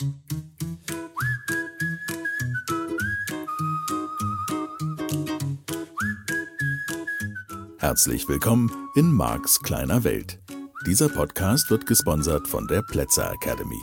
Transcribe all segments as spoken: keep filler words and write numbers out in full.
Herzlich willkommen in Marks kleiner Welt. Dieser Podcast wird gesponsert von der Plätzer Academy.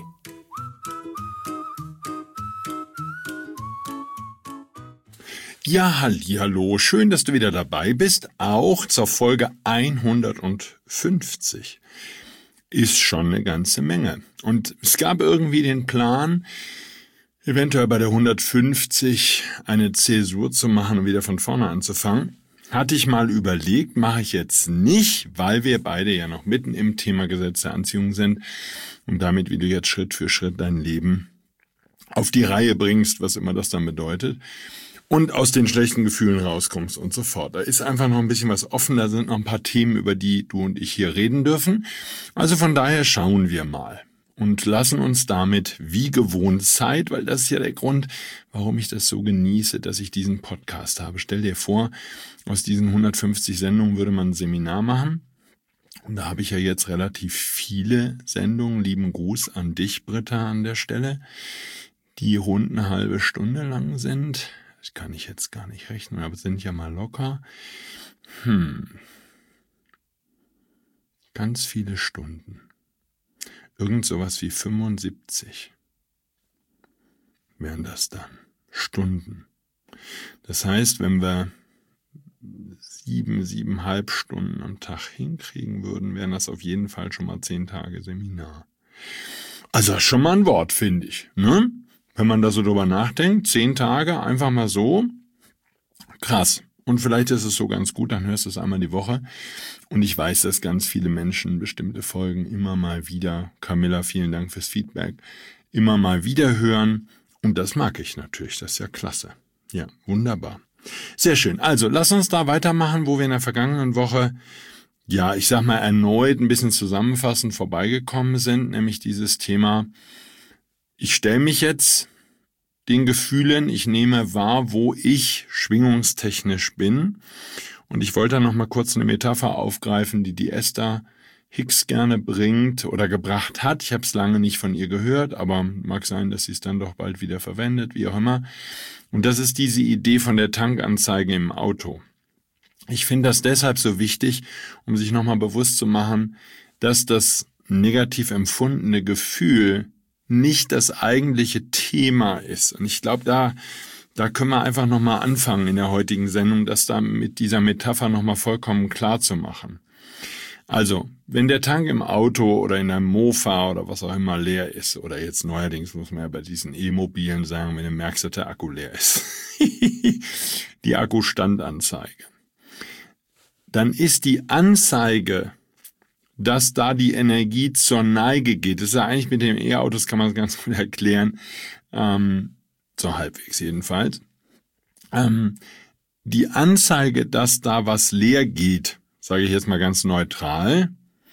Ja, hallihallo, schön, dass du wieder dabei bist, auch zur Folge hundertfünfzig. Ist schon eine ganze Menge. Und es gab irgendwie den Plan, eventuell bei der hundertfünfzig eine Zäsur zu machen und wieder von vorne anzufangen. Hatte ich mal überlegt, mache ich jetzt nicht, weil wir beide ja noch mitten im Thema Gesetz der Anziehung sind und damit, wie du jetzt Schritt für Schritt dein Leben auf die Reihe bringst, was immer das dann bedeutet, und aus den schlechten Gefühlen rauskommst und so fort. Da ist einfach noch ein bisschen was offen, da sind noch ein paar Themen, über die du und ich hier reden dürfen. Also von daher schauen wir mal und lassen uns damit wie gewohnt Zeit, weil das ist ja der Grund, warum ich das so genieße, dass ich diesen Podcast habe. Stell dir vor, aus diesen hundertfünfzig Sendungen würde man ein Seminar machen. Und da habe ich ja jetzt relativ viele Sendungen. Lieben Gruß an dich, Britta, an der Stelle, die rund eine halbe Stunde lang sind. Das kann ich jetzt gar nicht rechnen, aber sind ja mal locker. Hm. Ganz viele Stunden. Irgend sowas wie fünfundsiebzig wären das dann. Stunden. Das heißt, wenn wir sieben, siebeneinhalb Stunden am Tag hinkriegen würden, wären das auf jeden Fall schon mal zehn Tage Seminar. Also das ist schon mal ein Wort, finde ich. Ne? Wenn man da so drüber nachdenkt, zehn Tage, einfach mal so. Krass. Und vielleicht ist es so ganz gut, dann hörst du es einmal die Woche. Und ich weiß, dass ganz viele Menschen bestimmte Folgen immer mal wieder, Camilla, vielen Dank fürs Feedback, immer mal wieder hören. Und das mag ich natürlich, das ist ja klasse. Ja, wunderbar. Sehr schön. Also, lass uns da weitermachen, wo wir in der vergangenen Woche, ja, ich sag mal, erneut ein bisschen zusammenfassend vorbeigekommen sind, nämlich dieses Thema, ich stelle mich jetzt den Gefühlen, ich nehme wahr, wo ich schwingungstechnisch bin. Und ich wollte da noch mal kurz eine Metapher aufgreifen, die die Esther Hicks gerne bringt oder gebracht hat. Ich habe es lange nicht von ihr gehört, aber mag sein, dass sie es dann doch bald wieder verwendet, wie auch immer. Und das ist diese Idee von der Tankanzeige im Auto. Ich finde das deshalb so wichtig, um sich noch mal bewusst zu machen, dass das negativ empfundene Gefühl nicht das eigentliche Thema ist. Und ich glaube, da da können wir einfach nochmal anfangen in der heutigen Sendung, das da mit dieser Metapher nochmal vollkommen klar zu machen. Also, wenn der Tank im Auto oder in einem Mofa oder was auch immer leer ist, oder jetzt neuerdings muss man ja bei diesen E-Mobilen sagen, wenn du merkst, dass der Akku leer ist, die Akkustandanzeige, dann ist die Anzeige, dass da die Energie zur Neige geht. Das ist ja eigentlich mit den E-Autos, kann man es ganz gut erklären, ähm, so halbwegs jedenfalls. Ähm, die Anzeige, dass da was leer geht, sage ich jetzt mal ganz neutral,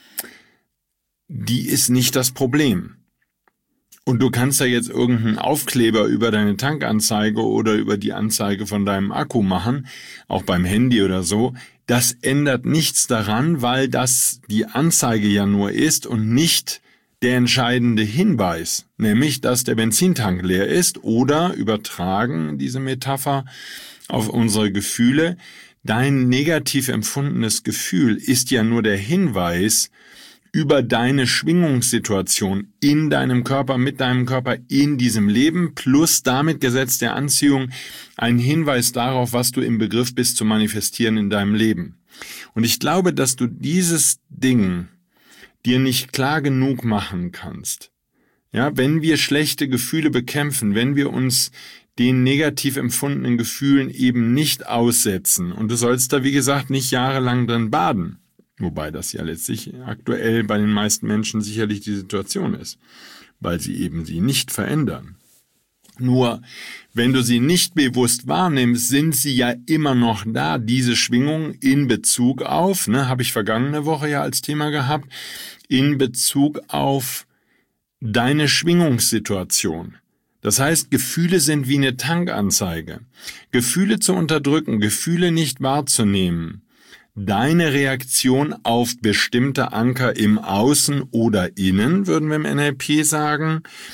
die ist nicht das Problem. Und du kannst ja jetzt irgendeinen Aufkleber über deine Tankanzeige oder über die Anzeige von deinem Akku machen, auch beim Handy oder so. Das ändert nichts daran, weil das die Anzeige ja nur ist und nicht der entscheidende Hinweis, nämlich, dass der Benzintank leer ist oder übertragen diese Metapher auf unsere Gefühle. Dein negativ empfundenes Gefühl ist ja nur der Hinweis über deine Schwingungssituation in deinem Körper, mit deinem Körper in diesem Leben, plus damit Gesetz der Anziehung ein Hinweis darauf, was du im Begriff bist zu manifestieren in deinem Leben. Und ich glaube, dass du dieses Ding dir nicht klar genug machen kannst. Ja, wenn wir schlechte Gefühle bekämpfen, wenn wir uns den negativ empfundenen Gefühlen eben nicht aussetzen, und du sollst da, wie gesagt, nicht jahrelang drin baden, wobei das ja letztlich aktuell bei den meisten Menschen sicherlich die Situation ist, weil sie eben sie nicht verändern. Nur, wenn du sie nicht bewusst wahrnimmst, sind sie ja immer noch da, diese Schwingung in Bezug auf, ne, habe ich vergangene Woche ja als Thema gehabt, in Bezug auf deine Schwingungssituation. Das heißt, Gefühle sind wie eine Tankanzeige. Gefühle zu unterdrücken, Gefühle nicht wahrzunehmen, deine Reaktion auf bestimmte Anker im Außen oder Innen, würden wir im N L P sagen,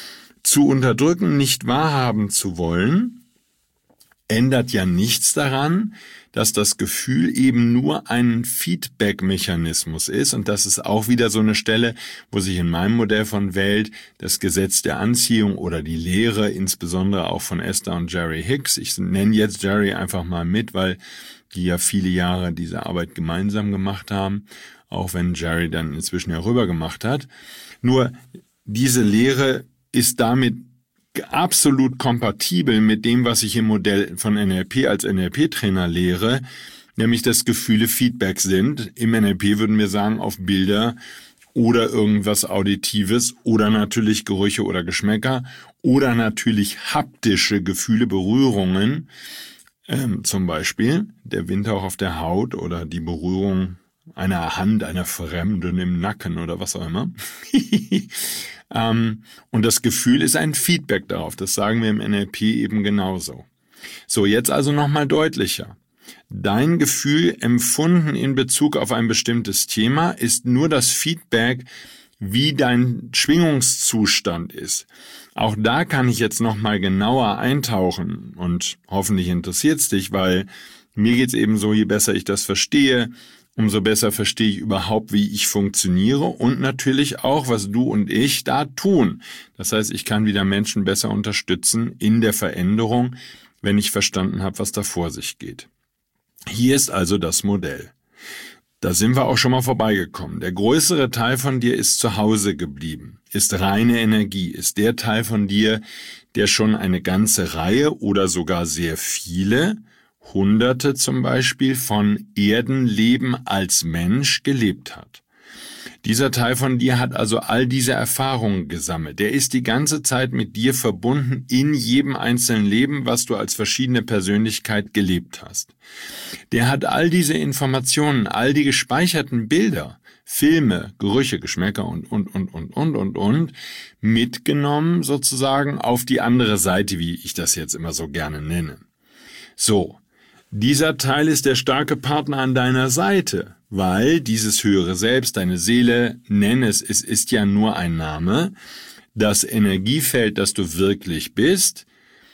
zu unterdrücken, nicht wahrhaben zu wollen, ändert ja nichts daran, dass das Gefühl eben nur ein Feedback-Mechanismus ist. Und das ist auch wieder so eine Stelle, wo sich in meinem Modell von Welt das Gesetz der Anziehung oder die Lehre, insbesondere auch von Esther und Jerry Hicks, ich nenne jetzt Jerry einfach mal mit, weil die ja viele Jahre diese Arbeit gemeinsam gemacht haben, auch wenn Jerry dann inzwischen ja rüber gemacht hat. Nur diese Lehre ist damit absolut kompatibel mit dem, was ich im Modell von N L P als N L P-Trainer lehre, nämlich dass Gefühle Feedback sind. Im N L P würden wir sagen, auf Bilder oder irgendwas Auditives oder natürlich Gerüche oder Geschmäcker oder natürlich haptische Gefühle, Berührungen, ähm, zum Beispiel der Windhauch auf der Haut oder die Berührung einer Hand, einer Fremden im Nacken oder was auch immer. Um, und das Gefühl ist ein Feedback darauf. Das sagen wir im N L P eben genauso. So, jetzt also nochmal deutlicher. Dein Gefühl, empfunden in Bezug auf ein bestimmtes Thema, ist nur das Feedback, wie dein Schwingungszustand ist. Auch da kann ich jetzt nochmal genauer eintauchen und hoffentlich interessiert es dich, weil mir geht's eben so, je besser ich das verstehe, umso besser verstehe ich überhaupt, wie ich funktioniere und natürlich auch, was du und ich da tun. Das heißt, ich kann wieder Menschen besser unterstützen in der Veränderung, wenn ich verstanden habe, was da vor sich geht. Hier ist also das Modell. Da sind wir auch schon mal vorbeigekommen. Der größere Teil von dir ist zu Hause geblieben, ist reine Energie, ist der Teil von dir, der schon eine ganze Reihe oder sogar sehr viele Hunderte zum Beispiel von Erdenleben als Mensch gelebt hat. Dieser Teil von dir hat also all diese Erfahrungen gesammelt. Der ist die ganze Zeit mit dir verbunden in jedem einzelnen Leben, was du als verschiedene Persönlichkeit gelebt hast. Der hat all diese Informationen, all die gespeicherten Bilder, Filme, Gerüche, Geschmäcker und, und, und, und, und, und, und mitgenommen sozusagen auf die andere Seite, wie ich das jetzt immer so gerne nenne. So. Dieser Teil ist der starke Partner an deiner Seite, weil dieses höhere Selbst, deine Seele, nenn es, es ist ja nur ein Name, das Energiefeld, das du wirklich bist,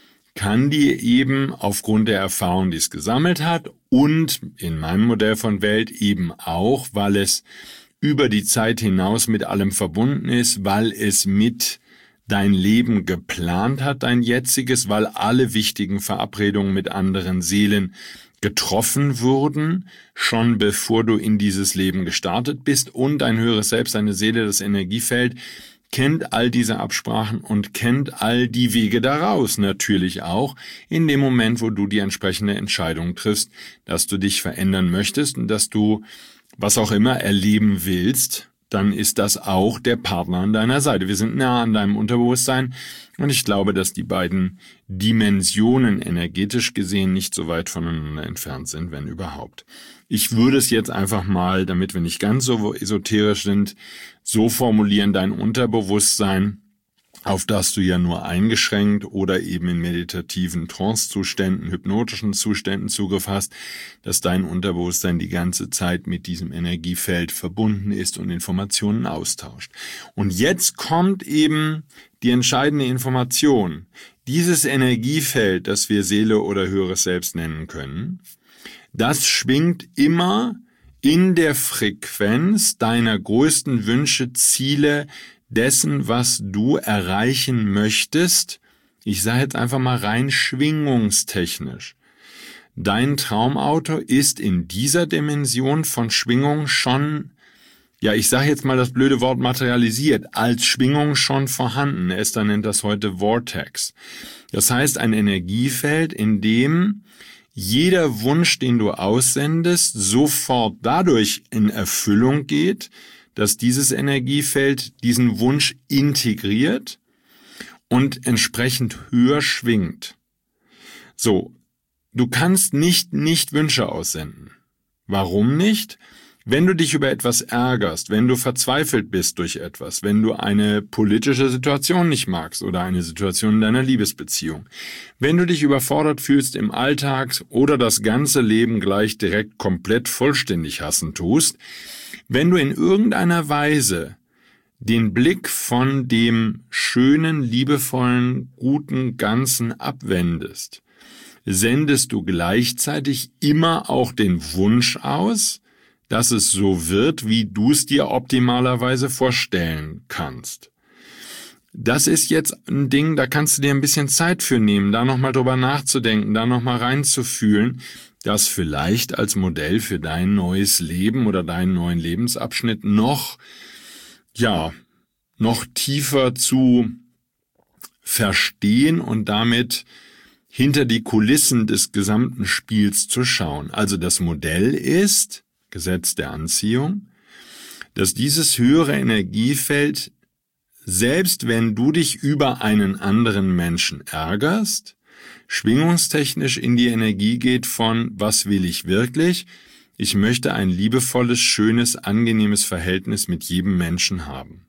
kann dir eben aufgrund der Erfahrung, die es gesammelt hat und in meinem Modell von Welt eben auch, weil es über die Zeit hinaus mit allem verbunden ist, weil es mit dein Leben geplant hat, dein jetziges, weil alle wichtigen Verabredungen mit anderen Seelen getroffen wurden, schon bevor du in dieses Leben gestartet bist und dein höheres Selbst, deine Seele, das Energiefeld, kennt all diese Absprachen und kennt all die Wege daraus natürlich auch in dem Moment, wo du die entsprechende Entscheidung triffst, dass du dich verändern möchtest und dass du was auch immer erleben willst, dann ist das auch der Partner an deiner Seite. Wir sind nah an deinem Unterbewusstsein und ich glaube, dass die beiden Dimensionen energetisch gesehen nicht so weit voneinander entfernt sind, wenn überhaupt. Ich würde es jetzt einfach mal, damit wir nicht ganz so esoterisch sind, so formulieren: Dein Unterbewusstsein, auf das du ja nur eingeschränkt oder eben in meditativen Trance-Zuständen, hypnotischen Zuständen Zugriff hast, dass dein Unterbewusstsein die ganze Zeit mit diesem Energiefeld verbunden ist und Informationen austauscht. Und jetzt kommt eben die entscheidende Information. Dieses Energiefeld, das wir Seele oder höheres Selbst nennen können, das schwingt immer in der Frequenz deiner größten Wünsche, Ziele, dessen, was du erreichen möchtest. Ich sage jetzt einfach mal rein schwingungstechnisch. Dein Traumauto ist in dieser Dimension von Schwingung schon, ja, ich sage jetzt mal das blöde Wort materialisiert, als Schwingung schon vorhanden. Esther nennt das heute Vortex. Das heißt, ein Energiefeld, in dem jeder Wunsch, den du aussendest, sofort dadurch in Erfüllung geht, dass dieses Energiefeld diesen Wunsch integriert und entsprechend höher schwingt. So, du kannst nicht nicht Wünsche aussenden. Warum nicht? Wenn du dich über etwas ärgerst, wenn du verzweifelt bist durch etwas, wenn du eine politische Situation nicht magst oder eine Situation in deiner Liebesbeziehung, wenn du dich überfordert fühlst im Alltag oder das ganze Leben gleich direkt komplett vollständig hassen tust, wenn du in irgendeiner Weise den Blick von dem schönen, liebevollen, guten Ganzen abwendest, sendest du gleichzeitig immer auch den Wunsch aus, dass es so wird, wie du es dir optimalerweise vorstellen kannst. Das ist jetzt ein Ding, da kannst du dir ein bisschen Zeit für nehmen, da nochmal drüber nachzudenken, da nochmal reinzufühlen, das vielleicht als Modell für dein neues Leben oder deinen neuen Lebensabschnitt noch, ja, noch tiefer zu verstehen und damit hinter die Kulissen des gesamten Spiels zu schauen. Also das Modell ist, Gesetz der Anziehung, dass dieses höhere Energiefeld, selbst wenn du dich über einen anderen Menschen ärgerst, schwingungstechnisch in die Energie geht von, was will ich wirklich? Ich möchte ein liebevolles, schönes, angenehmes Verhältnis mit jedem Menschen haben.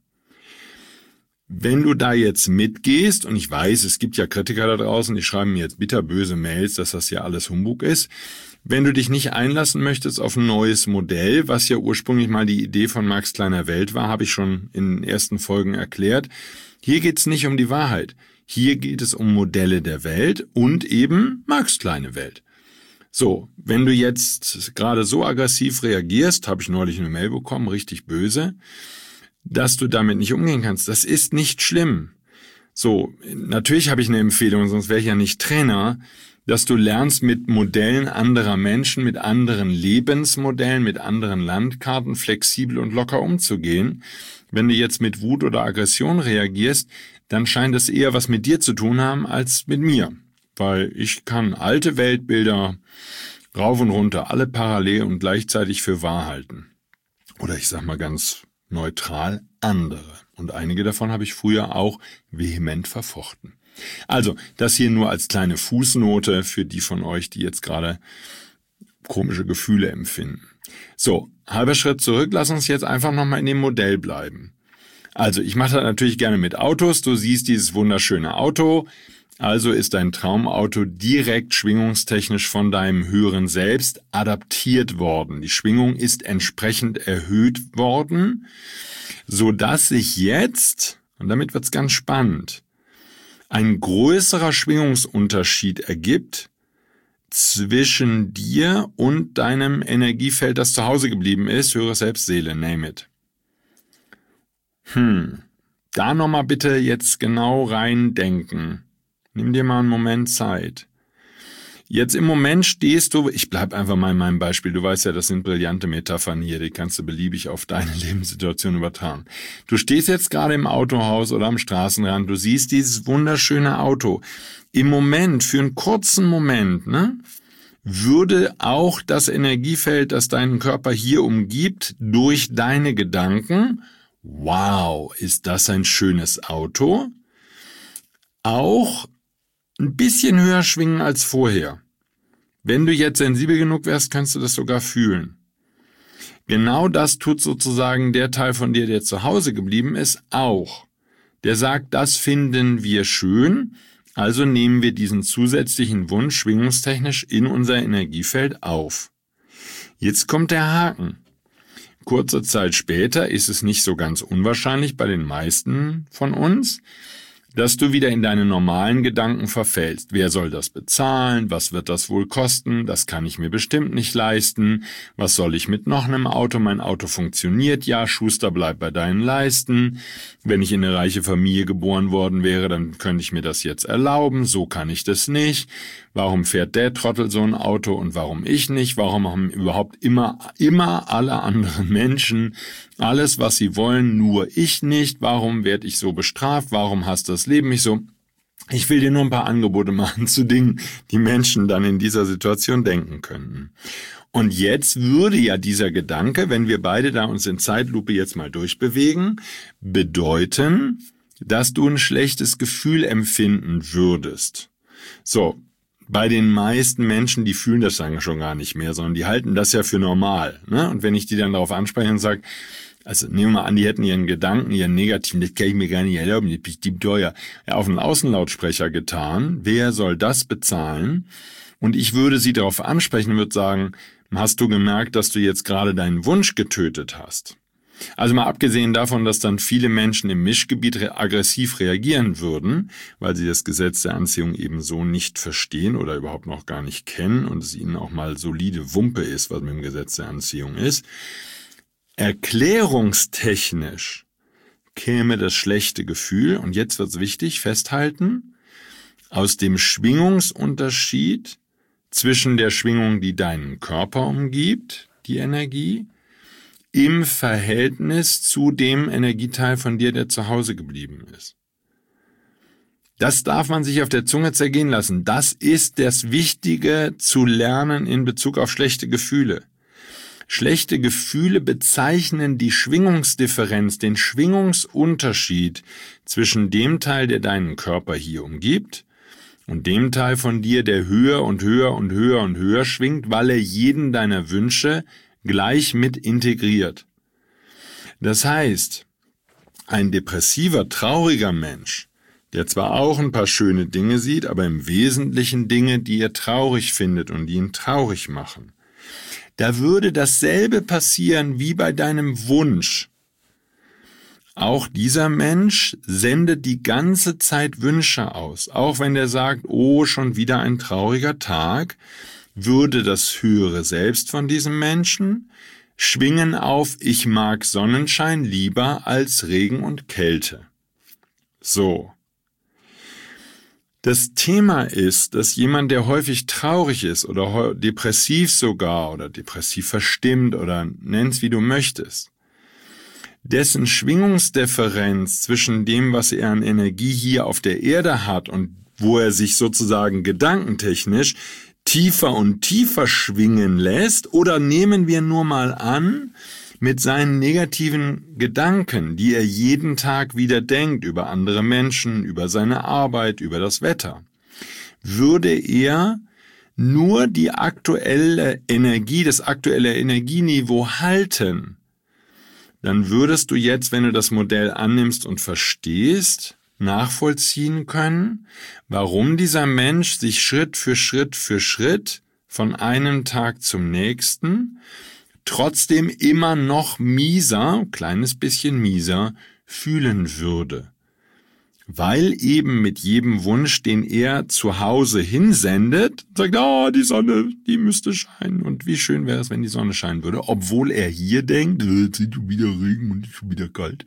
Wenn du da jetzt mitgehst, und ich weiß, es gibt ja Kritiker da draußen, die schreiben mir jetzt bitterböse Mails, dass das ja alles Humbug ist. Wenn du dich nicht einlassen möchtest auf ein neues Modell, was ja ursprünglich mal die Idee von Marx kleiner Welt war, habe ich schon in den ersten Folgen erklärt. Hier geht es nicht um die Wahrheit. Hier geht es um Modelle der Welt und eben Marx kleine Welt. So, wenn du jetzt gerade so aggressiv reagierst, habe ich neulich eine Mail bekommen, richtig böse, dass du damit nicht umgehen kannst. Das ist nicht schlimm. So, natürlich habe ich eine Empfehlung, sonst wäre ich ja nicht Trainer, dass du lernst, mit Modellen anderer Menschen, mit anderen Lebensmodellen, mit anderen Landkarten flexibel und locker umzugehen. Wenn du jetzt mit Wut oder Aggression reagierst, dann scheint es eher was mit dir zu tun haben als mit mir. Weil ich kann alte Weltbilder rauf und runter, alle parallel und gleichzeitig für wahr halten. Oder ich sag mal ganz neutral, andere. Und einige davon habe ich früher auch vehement verfochten. Also, das hier nur als kleine Fußnote für die von euch, die jetzt gerade komische Gefühle empfinden. So, halber Schritt zurück, lass uns jetzt einfach nochmal in dem Modell bleiben. Also, ich mache das natürlich gerne mit Autos. Du siehst dieses wunderschöne Auto. Also ist dein Traumauto direkt schwingungstechnisch von deinem höheren Selbst adaptiert worden. Die Schwingung ist entsprechend erhöht worden, sodass sich jetzt, und damit wird's ganz spannend, ein größerer Schwingungsunterschied ergibt zwischen dir und deinem Energiefeld, das zu Hause geblieben ist, höheres Selbst, Seele, name it. Hm, da nochmal bitte jetzt genau reindenken. Nimm dir mal einen Moment Zeit. Jetzt im Moment stehst du, ich bleib einfach mal in meinem Beispiel, du weißt ja, das sind brillante Metaphern hier, die kannst du beliebig auf deine Lebenssituation übertragen. Du stehst jetzt gerade im Autohaus oder am Straßenrand, du siehst dieses wunderschöne Auto. Im Moment, für einen kurzen Moment, ne, würde auch das Energiefeld, das deinen Körper hier umgibt, durch deine Gedanken, wow, ist das ein schönes Auto, auch ein bisschen höher schwingen als vorher. Wenn du jetzt sensibel genug wärst, kannst du das sogar fühlen. Genau das tut sozusagen der Teil von dir, der zu Hause geblieben ist, auch. Der sagt, das finden wir schön, also nehmen wir diesen zusätzlichen Wunsch schwingungstechnisch in unser Energiefeld auf. Jetzt kommt der Haken. Kurze Zeit später ist es nicht so ganz unwahrscheinlich bei den meisten von uns, dass du wieder in deine normalen Gedanken verfällst. Wer soll das bezahlen? Was wird das wohl kosten? Das kann ich mir bestimmt nicht leisten. Was soll ich mit noch einem Auto? Mein Auto funktioniert ja. Schuster, bleib bei deinen Leisten. Wenn ich in eine reiche Familie geboren worden wäre, dann könnte ich mir das jetzt erlauben. So kann ich das nicht. Warum fährt der Trottel so ein Auto und warum ich nicht? Warum haben überhaupt immer, immer alle anderen Menschen alles, was sie wollen, nur ich nicht? Warum werde ich so bestraft? Warum hasst das Leben mich so? Ich will dir nur ein paar Angebote machen zu Dingen, die Menschen dann in dieser Situation denken könnten. Und jetzt würde ja dieser Gedanke, wenn wir beide da uns in Zeitlupe jetzt mal durchbewegen, bedeuten, dass du ein schlechtes Gefühl empfinden würdest. So, bei den meisten Menschen, die fühlen das dann schon gar nicht mehr, sondern die halten das ja für normal. Ne? Und wenn ich die dann darauf anspreche und sage, also nehmen wir mal an, die hätten ihren Gedanken, ihren negativen, das kann ich mir gar nicht erlauben, das ist bestimmt teuer, ja, auf einen Außenlautsprecher getan. Wer soll das bezahlen? Und ich würde sie darauf ansprechen und würde sagen, hast du gemerkt, dass du jetzt gerade deinen Wunsch getötet hast? Also mal abgesehen davon, dass dann viele Menschen im Mischgebiet re- aggressiv reagieren würden, weil sie das Gesetz der Anziehung eben so nicht verstehen oder überhaupt noch gar nicht kennen und es ihnen auch mal solide Wumpe ist, was mit dem Gesetz der Anziehung ist. Erklärungstechnisch käme das schlechte Gefühl, und jetzt wird's wichtig, festhalten, aus dem Schwingungsunterschied zwischen der Schwingung, die deinen Körper umgibt, die Energie, im Verhältnis zu dem Energieteil von dir, der zu Hause geblieben ist. Das darf man sich auf der Zunge zergehen lassen. Das ist das Wichtige zu lernen in Bezug auf schlechte Gefühle. Schlechte Gefühle bezeichnen die Schwingungsdifferenz, den Schwingungsunterschied zwischen dem Teil, der deinen Körper hier umgibt, und dem Teil von dir, der höher und höher und höher und höher schwingt, weil er jeden deiner Wünsche gleich mit integriert. Das heißt, ein depressiver, trauriger Mensch, der zwar auch ein paar schöne Dinge sieht, aber im Wesentlichen Dinge, die er traurig findet und die ihn traurig machen, da würde dasselbe passieren wie bei deinem Wunsch. Auch dieser Mensch sendet die ganze Zeit Wünsche aus. Auch wenn er sagt, oh, schon wieder ein trauriger Tag, würde das höhere Selbst von diesem Menschen schwingen auf, ich mag Sonnenschein lieber als Regen und Kälte. So. Das Thema ist, dass jemand, der häufig traurig ist oder depressiv sogar oder depressiv verstimmt oder nenn's wie du möchtest, dessen Schwingungsdifferenz zwischen dem, was er an Energie hier auf der Erde hat und wo er sich sozusagen gedankentechnisch tiefer und tiefer schwingen lässt, oder nehmen wir nur mal an, mit seinen negativen Gedanken, die er jeden Tag wieder denkt über andere Menschen, über seine Arbeit, über das Wetter, würde er nur die aktuelle Energie, das aktuelle Energieniveau halten, dann würdest du jetzt, wenn du das Modell annimmst und verstehst, nachvollziehen können, warum dieser Mensch sich Schritt für Schritt für Schritt von einem Tag zum nächsten trotzdem immer noch mieser, kleines bisschen mieser, fühlen würde. Weil eben mit jedem Wunsch, den er zu Hause hinsendet, sagt, ah, die Sonne, die müsste scheinen und wie schön wäre es, wenn die Sonne scheinen würde, obwohl er hier denkt, jetzt ist schon wieder Regen und ist schon wieder kalt.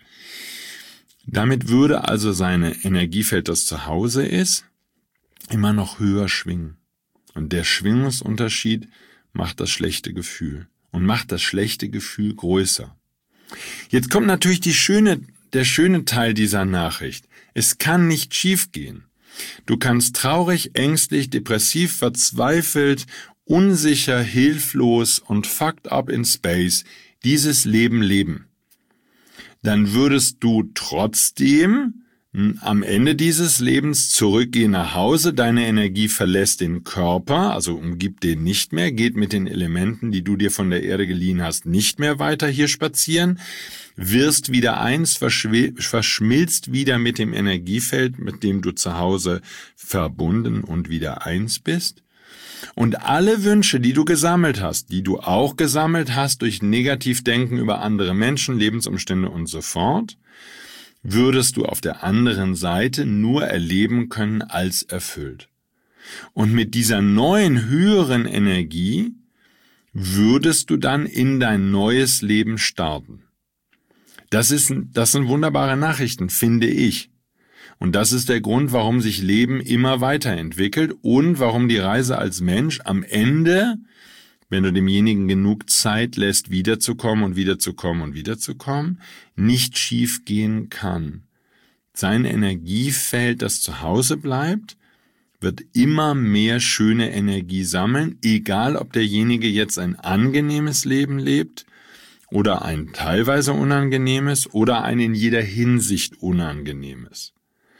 Damit würde also seine Energiefeld, das zu Hause ist, immer noch höher schwingen. Und der Schwingungsunterschied macht das schlechte Gefühl und macht das schlechte Gefühl größer. Jetzt kommt natürlich die schöne, der schöne Teil dieser Nachricht. Es kann nicht schiefgehen. Du kannst traurig, ängstlich, depressiv, verzweifelt, unsicher, hilflos und fucked up in space dieses Leben leben. Dann würdest du trotzdem am Ende dieses Lebens zurückgehen nach Hause, deine Energie verlässt den Körper, also umgibt den nicht mehr, geht mit den Elementen, die du dir von der Erde geliehen hast, nicht mehr weiter hier spazieren, wirst wieder eins, verschmilzt wieder mit dem Energiefeld, mit dem du zu Hause verbunden und wieder eins bist. Und alle Wünsche, die du gesammelt hast, die du auch gesammelt hast durch Negativdenken über andere Menschen, Lebensumstände und so fort, würdest du auf der anderen Seite nur erleben können als erfüllt. Und mit dieser neuen, höheren Energie würdest du dann in dein neues Leben starten. Das ist, das sind wunderbare Nachrichten, finde ich. Und das ist der Grund, warum sich Leben immer weiterentwickelt und warum die Reise als Mensch am Ende, wenn du demjenigen genug Zeit lässt, wiederzukommen und wiederzukommen und wiederzukommen, nicht schief gehen kann. Sein Energiefeld, das zu Hause bleibt, wird immer mehr schöne Energie sammeln, egal ob derjenige jetzt ein angenehmes Leben lebt oder ein teilweise unangenehmes oder ein in jeder Hinsicht unangenehmes.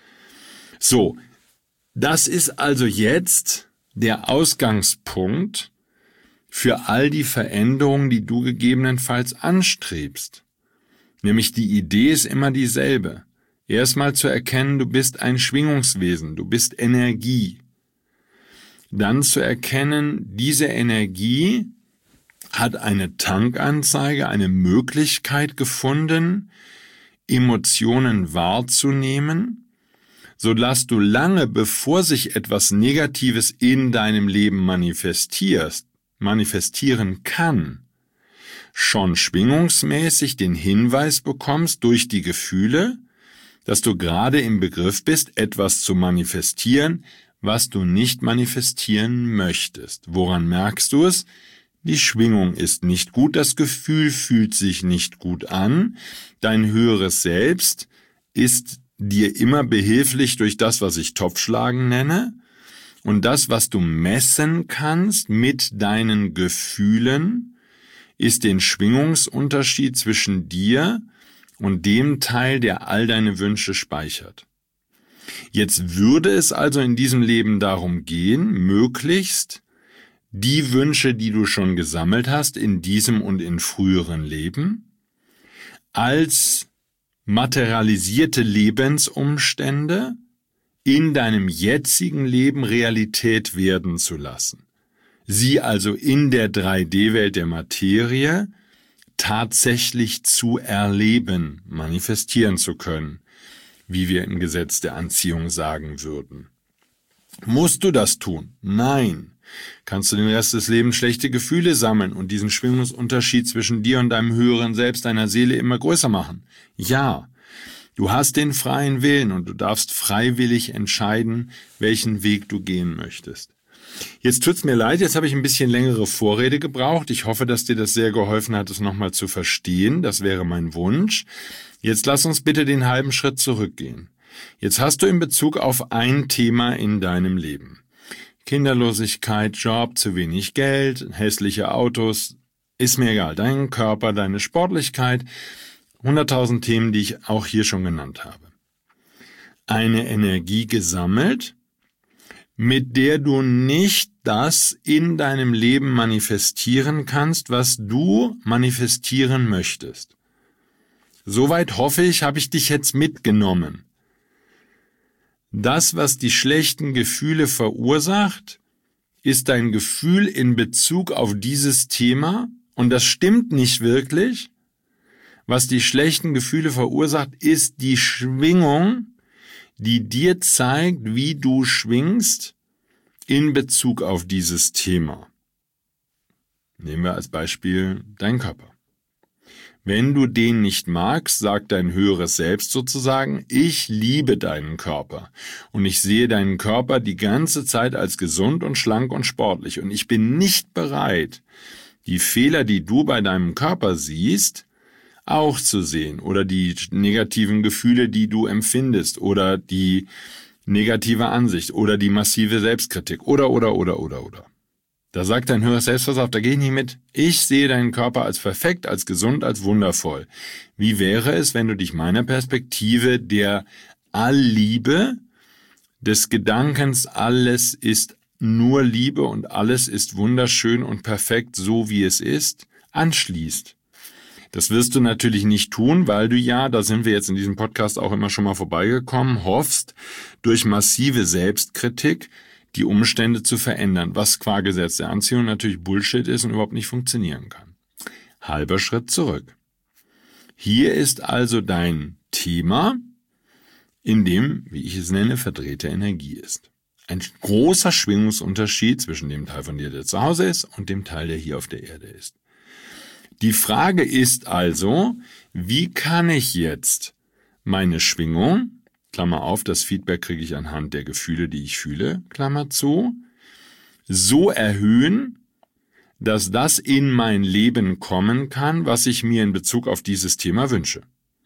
So, das ist also jetzt der Ausgangspunkt für all die Veränderungen, die du gegebenenfalls anstrebst. Nämlich die Idee ist immer dieselbe. Erstmal zu erkennen, du bist ein Schwingungswesen, du bist Energie. Dann zu erkennen, diese Energie hat eine Tankanzeige, eine Möglichkeit gefunden, Emotionen wahrzunehmen, sodass du lange bevor sich etwas Negatives in deinem Leben manifestierst, manifestieren kann, schon schwingungsmäßig den Hinweis bekommst durch die Gefühle, dass du gerade im Begriff bist, etwas zu manifestieren, was du nicht manifestieren möchtest. Woran merkst du es? Die Schwingung ist nicht gut, das Gefühl fühlt sich nicht gut an, dein höheres Selbst ist dir immer behilflich durch das, was ich Topfschlagen nenne, und das, was du messen kannst mit deinen Gefühlen, ist den Schwingungsunterschied zwischen dir und dem Teil, der all deine Wünsche speichert. Jetzt würde es also in diesem Leben darum gehen, möglichst die Wünsche, die du schon gesammelt hast in diesem und in früheren Leben, als materialisierte Lebensumstände in deinem jetzigen Leben Realität werden zu lassen. Sie also in der drei D Welt der Materie tatsächlich zu erleben, manifestieren zu können, wie wir im Gesetz der Anziehung sagen würden. Musst du das tun? Nein. Kannst du den Rest des Lebens schlechte Gefühle sammeln und diesen Schwingungsunterschied zwischen dir und deinem höheren Selbst, deiner Seele immer größer machen? Ja. Du hast den freien Willen und du darfst freiwillig entscheiden, welchen Weg du gehen möchtest. Jetzt tut's mir leid, jetzt habe ich ein bisschen längere Vorrede gebraucht. Ich hoffe, dass dir das sehr geholfen hat, es nochmal zu verstehen. Das wäre mein Wunsch. Jetzt lass uns bitte den halben Schritt zurückgehen. Jetzt hast du in Bezug auf ein Thema in deinem Leben. Kinderlosigkeit, Job, zu wenig Geld, hässliche Autos, ist mir egal. Dein Körper, deine Sportlichkeit, hunderttausend Themen, die ich auch hier schon genannt habe. Eine Energie gesammelt, mit der du nicht das in deinem Leben manifestieren kannst, was du manifestieren möchtest. Soweit hoffe ich, habe ich dich jetzt mitgenommen. Das, was die schlechten Gefühle verursacht, ist dein Gefühl in Bezug auf dieses Thema, und das stimmt nicht wirklich. Was die schlechten Gefühle verursacht, ist die Schwingung, die dir zeigt, wie du schwingst in Bezug auf dieses Thema. Nehmen wir als Beispiel deinen Körper. Wenn du den nicht magst, sagt dein höheres Selbst sozusagen, ich liebe deinen Körper und ich sehe deinen Körper die ganze Zeit als gesund und schlank und sportlich und ich bin nicht bereit, die Fehler, die du bei deinem Körper siehst, auch zu sehen oder die negativen Gefühle, die du empfindest oder die negative Ansicht oder die massive Selbstkritik oder, oder, oder, oder, oder. Da sagt dein höheres Selbst, pass auf, da geh ich nicht mit. Ich sehe deinen Körper als perfekt, als gesund, als wundervoll. Wie wäre es, wenn du dich meiner Perspektive der Allliebe, des Gedankens, alles ist nur Liebe und alles ist wunderschön und perfekt, so wie es ist, anschließt? Das wirst du natürlich nicht tun, weil du ja, da sind wir jetzt in diesem Podcast auch immer schon mal vorbeigekommen, hoffst, durch massive Selbstkritik die Umstände zu verändern, was qua Gesetz der Anziehung natürlich Bullshit ist und überhaupt nicht funktionieren kann. Halber Schritt zurück. Hier ist also dein Thema, in dem, wie ich es nenne, verdrehte Energie ist. Ein großer Schwingungsunterschied zwischen dem Teil von dir, der zu Hause ist, und dem Teil, der hier auf der Erde ist. Die Frage ist also, wie kann ich jetzt meine Schwingung, Klammer auf, das Feedback kriege ich anhand der Gefühle, die ich fühle, Klammer zu, so erhöhen, dass das in mein Leben kommen kann, was ich mir in Bezug auf dieses Thema wünsche.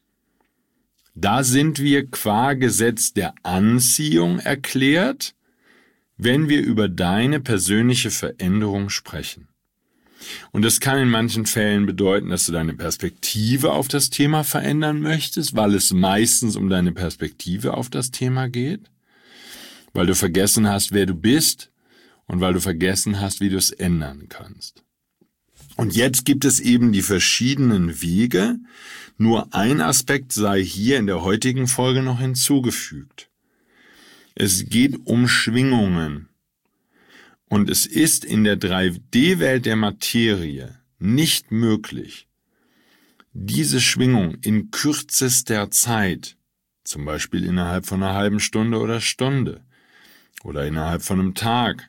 Da sind wir qua Gesetz der Anziehung erklärt, wenn wir über deine persönliche Veränderung sprechen. Und das kann in manchen Fällen bedeuten, dass du deine Perspektive auf das Thema verändern möchtest, weil es meistens um deine Perspektive auf das Thema geht, weil du vergessen hast, wer du bist und weil du vergessen hast, wie du es ändern kannst. Und jetzt gibt es eben die verschiedenen Wege. Nur ein Aspekt sei hier in der heutigen Folge noch hinzugefügt. Es geht um Schwingungen. Und es ist in der drei D Welt der Materie nicht möglich, diese Schwingung in kürzester Zeit, zum Beispiel innerhalb von einer halben Stunde oder Stunde oder innerhalb von einem Tag,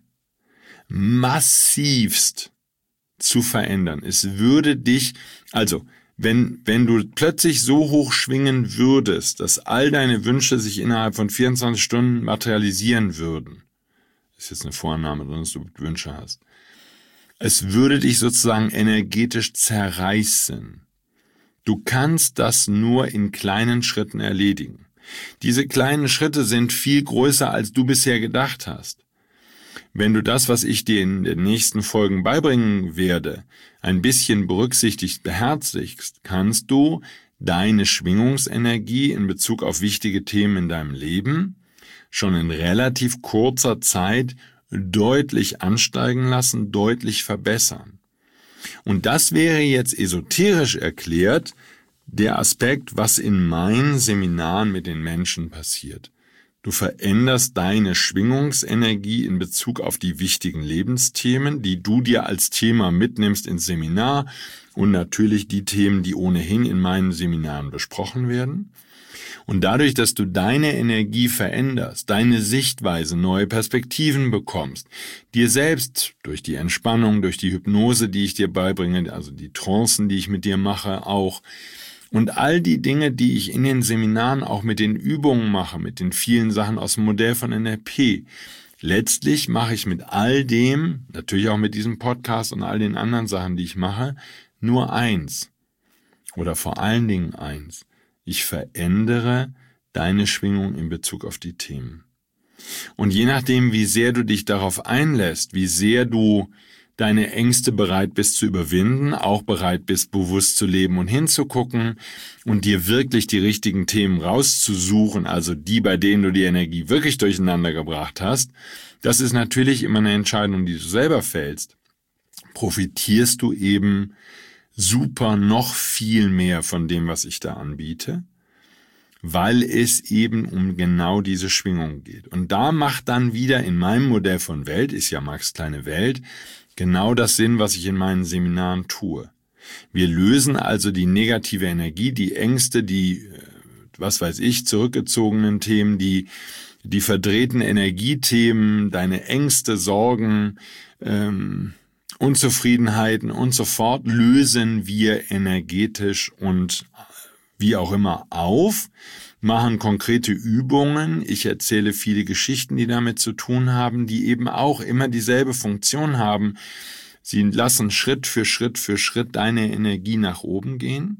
massivst zu verändern. Es würde dich, also wenn, wenn du plötzlich so hoch schwingen würdest, dass all deine Wünsche sich innerhalb von vierundzwanzig Stunden materialisieren würden, ist jetzt eine Vorannahme, dass du Wünsche hast, es würde dich sozusagen energetisch zerreißen. Du kannst das nur in kleinen Schritten erledigen. Diese kleinen Schritte sind viel größer, als du bisher gedacht hast. Wenn du das, was ich dir in den nächsten Folgen beibringen werde, ein bisschen berücksichtigt, beherzigst, kannst du deine Schwingungsenergie in Bezug auf wichtige Themen in deinem Leben schon in relativ kurzer Zeit deutlich ansteigen lassen, deutlich verbessern. Und das wäre jetzt esoterisch erklärt der Aspekt, was in meinen Seminaren mit den Menschen passiert. Du veränderst deine Schwingungsenergie in Bezug auf die wichtigen Lebensthemen, die du dir als Thema mitnimmst ins Seminar und natürlich die Themen, die ohnehin in meinen Seminaren besprochen werden. Und dadurch, dass du deine Energie veränderst, deine Sichtweise, neue Perspektiven bekommst, dir selbst durch die Entspannung, durch die Hypnose, die ich dir beibringe, also die Trancen, die ich mit dir mache, auch, und all die Dinge, die ich in den Seminaren auch mit den Übungen mache, mit den vielen Sachen aus dem Modell von N L P, letztlich mache ich mit all dem, natürlich auch mit diesem Podcast und all den anderen Sachen, die ich mache, nur eins. Oder vor allen Dingen eins. Ich verändere deine Schwingung in Bezug auf die Themen. Und je nachdem, wie sehr du dich darauf einlässt, wie sehr du deine Ängste bereit bist zu überwinden, auch bereit bist, bewusst zu leben und hinzugucken und dir wirklich die richtigen Themen rauszusuchen, also die, bei denen du die Energie wirklich durcheinander gebracht hast, das ist natürlich immer eine Entscheidung, die du selber fällst, profitierst du eben super noch viel mehr von dem, was ich da anbiete, weil es eben um genau diese Schwingung geht. Und da macht dann wieder in meinem Modell von Welt, ist ja Marx' kleine Welt, genau das Sinn, was ich in meinen Seminaren tue. Wir lösen also die negative Energie, die Ängste, die, was weiß ich, zurückgezogenen Themen, die, die verdrehten Energiethemen, deine Ängste, Sorgen, ähm, Unzufriedenheiten und so fort lösen wir energetisch und wie auch immer auf, machen konkrete Übungen. Ich erzähle viele Geschichten, die damit zu tun haben, die eben auch immer dieselbe Funktion haben. Sie lassen Schritt für Schritt für Schritt deine Energie nach oben gehen.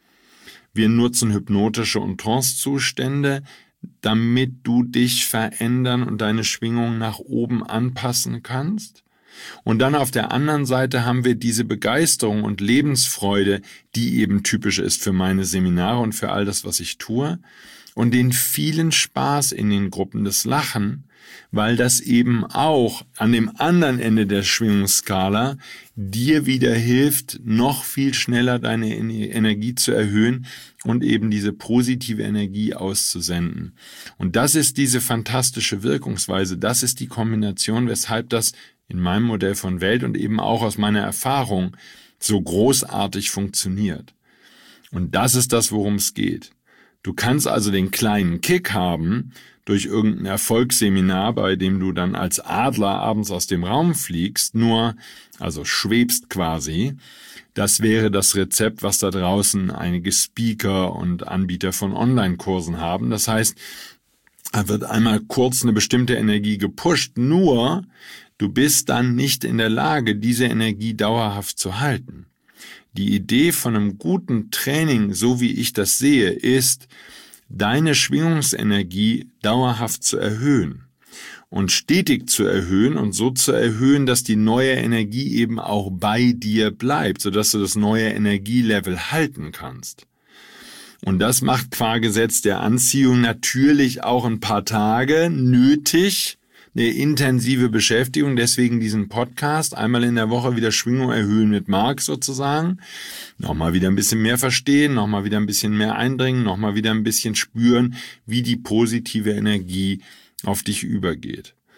Wir nutzen hypnotische und Trancezustände, damit du dich verändern und deine Schwingung nach oben anpassen kannst. Und dann auf der anderen Seite haben wir diese Begeisterung und Lebensfreude, die eben typisch ist für meine Seminare und für all das, was ich tue, und den vielen Spaß in den Gruppen, das Lachen, weil das eben auch an dem anderen Ende der Schwingungsskala dir wieder hilft, noch viel schneller deine Energie zu erhöhen und eben diese positive Energie auszusenden. Und das ist diese fantastische Wirkungsweise, das ist die Kombination, weshalb das in meinem Modell von Welt und eben auch aus meiner Erfahrung so großartig funktioniert. Und das ist das, worum es geht. Du kannst also den kleinen Kick haben durch irgendein Erfolgsseminar, bei dem du dann als Adler abends aus dem Raum fliegst, nur, also schwebst quasi. Das wäre das Rezept, was da draußen einige Speaker und Anbieter von Online-Kursen haben. Das heißt, da wird einmal kurz eine bestimmte Energie gepusht, nur du bist dann nicht in der Lage, diese Energie dauerhaft zu halten. Die Idee von einem guten Training, so wie ich das sehe, ist, deine Schwingungsenergie dauerhaft zu erhöhen und stetig zu erhöhen und so zu erhöhen, dass die neue Energie eben auch bei dir bleibt, sodass du das neue Energielevel halten kannst. Und das macht qua Gesetz der Anziehung natürlich auch ein paar Tage nötig, eine intensive Beschäftigung, deswegen diesen Podcast, einmal in der Woche wieder Schwingung erhöhen mit Marx sozusagen, nochmal wieder ein bisschen mehr verstehen, nochmal wieder ein bisschen mehr eindringen, nochmal wieder ein bisschen spüren, wie die positive Energie auf dich übergeht.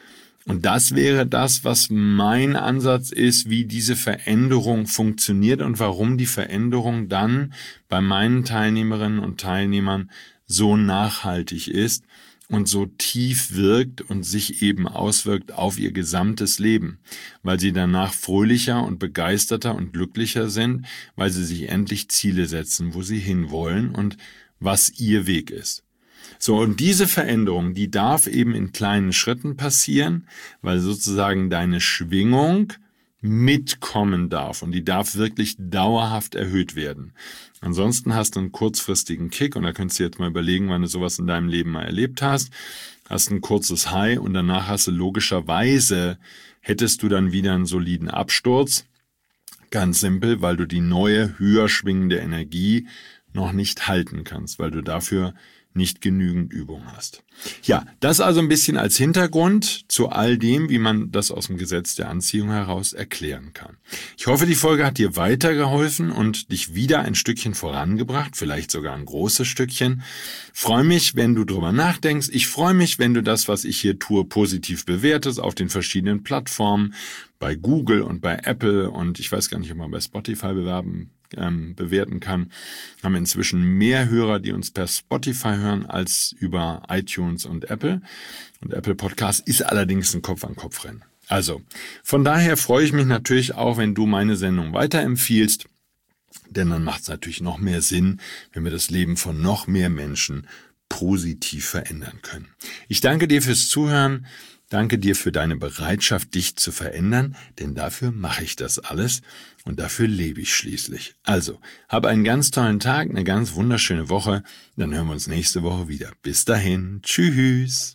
Und das wäre das, was mein Ansatz ist, wie diese Veränderung funktioniert und warum die Veränderung dann bei meinen Teilnehmerinnen und Teilnehmern so nachhaltig ist und so tief wirkt und sich eben auswirkt auf ihr gesamtes Leben, weil sie danach fröhlicher und begeisterter und glücklicher sind, weil sie sich endlich Ziele setzen, wo sie hinwollen und was ihr Weg ist. So, und diese Veränderung, die darf eben in kleinen Schritten passieren, weil sozusagen deine Schwingung mitkommen darf und die darf wirklich dauerhaft erhöht werden. Ansonsten hast du einen kurzfristigen Kick und da könntest du jetzt mal überlegen, wann du sowas in deinem Leben mal erlebt hast. Hast ein kurzes High und danach hast du logischerweise, hättest du dann wieder einen soliden Absturz. Ganz simpel, weil du die neue, höher schwingende Energie noch nicht halten kannst, weil du dafür nicht genügend Übung hast. Ja, das also ein bisschen als Hintergrund zu all dem, wie man das aus dem Gesetz der Anziehung heraus erklären kann. Ich hoffe, die Folge hat dir weitergeholfen und dich wieder ein Stückchen vorangebracht, vielleicht sogar ein großes Stückchen. Freue mich, wenn du drüber nachdenkst. Ich freue mich, wenn du das, was ich hier tue, positiv bewertest auf den verschiedenen Plattformen, bei Google und bei Apple und ich weiß gar nicht, ob man bei Spotify bewerben Ähm, bewerten kann. Wir haben inzwischen mehr Hörer, die uns per Spotify hören, als über iTunes und Apple. Und Apple Podcast ist allerdings ein Kopf-an-Kopf-Rennen. Also, von daher freue ich mich natürlich auch, wenn du meine Sendung weiterempfiehlst, denn dann macht es natürlich noch mehr Sinn, wenn wir das Leben von noch mehr Menschen positiv verändern können. Ich danke dir fürs Zuhören. Danke dir für deine Bereitschaft, dich zu verändern, denn dafür mache ich das alles und dafür lebe ich schließlich. Also, hab einen ganz tollen Tag, eine ganz wunderschöne Woche, dann hören wir uns nächste Woche wieder. Bis dahin, tschüss.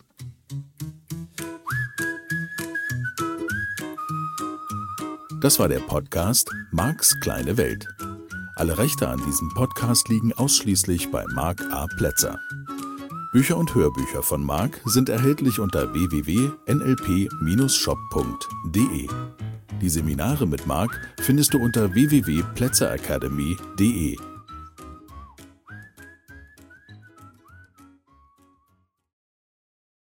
Das war der Podcast Marks kleine Welt. Alle Rechte an diesem Podcast liegen ausschließlich bei Mark A. Plätzer. Bücher und Hörbücher von Mark sind erhältlich unter w w w punkt n l p Bindestrich shop punkt d e. Die Seminare mit Mark findest du unter w w w punkt plätzer academy punkt d e.